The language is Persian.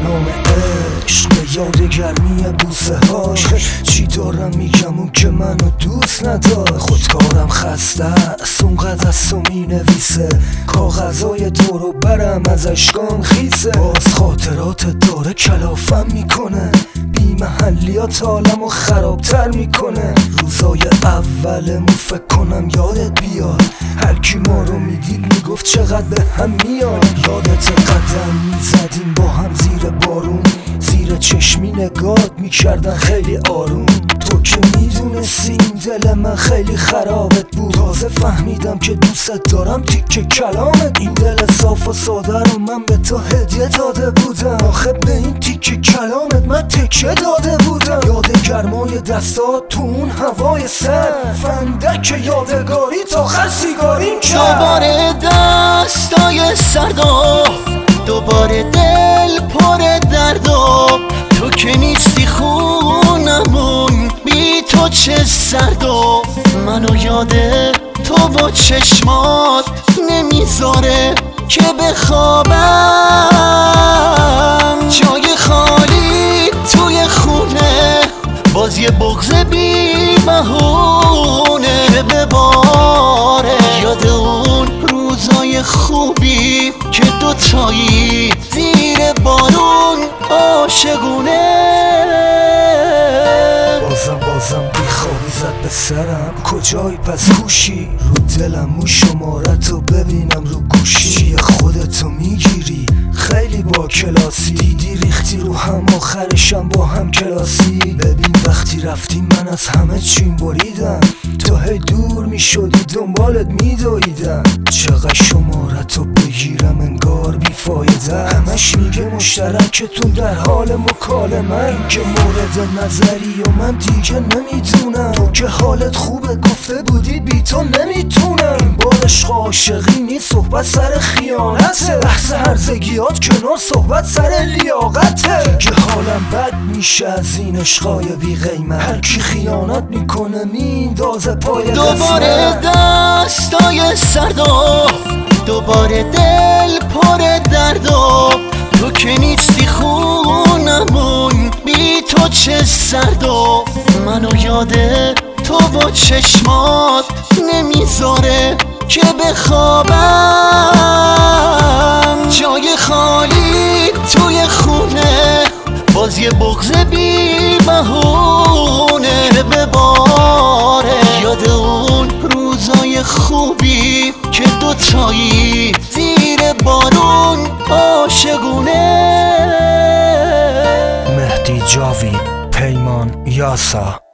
نام عشق یادگرمی بوسه هاش. چی دارم میگم اون که منو دوست نداره. خودکارم خسته است اونقدر از تو می نویسه. کاغذای دورو برم از اشکام خیسه. باز خاطرات داره کلافم میکنه. بی محلیات عالمو خرابتر میکنه. روزای اولمو فکر کنم یادت بیاد. هرکی ما رو میدید میگفت چقدر به هم میاد. یادت قدم میزدیم با هم زیر بارون. زیر چشمی نگات میکردن خیلی آروم. تو که میدونستی این دل من خیلی خرابت بود. تازه فهمیدم که دوست دارم تیکه کلامت. این دل صاف و ساده رو من به تو هدیه داده بودم. آخه به این تیکه کلامت من تکه داده بودم. یاد گرمای دستات تو اون هوای سرد. فندک یادگاری تا آخر سیگاریم کرد. دوباره دستای سردا، دوباره دل پر دردا. تو که نیستی خونمون بی تو چه سردا. منو یاده تو با چشمات نمیذاره که بخوابم. جای خالی توی خونه، باز یه بغض بی بهونه که بباره. یاد اون روزای خوبی که دوتایی زیر بارون عاشقونه. بازم بیخوابی زد به سرم. کجایی پس کوشی رو دلم مو شمارتو ببینم رو گوشی. چیه خودتو میگیری خیلی با کلاسی. دیدی ریختی رو هم آخرشم با هم کلاسی. ببین وقتی رفتی من از همه چیم بریدم. تو هی دور میشدی دنبالت میدویدم. چقدر شمارتو بگیرم انگار بیفایده. همش میگه مشترکتون در حال مکالمه. این که مورد نظری و من دیگه نمیتونم. تو که حالت خوبه گفته بودی بی تو نمیتونم. این بار عشق عاشقی نیست صحبت سر خیانته. بحث هرزگیات کنار صحبت سر لیاقته. دیگه حالم بد میشه از این عشقای بی قیمت. هر کی خیانت میکنه میندازه پای قسمت. دوباره دستای سردا، دوباره دل پر دردا. تو که نیستی خونمون بی تو چه سردا. منو یاده تو با چشمات نمیذاره که بخوابم. جای خالی توی خونه، باز یه بغض بی بهونه بباره. یاد اون روزای خوبی که دوتایی زیر بارون عاشقونه. مهدی جاوید، پیمان یاسا.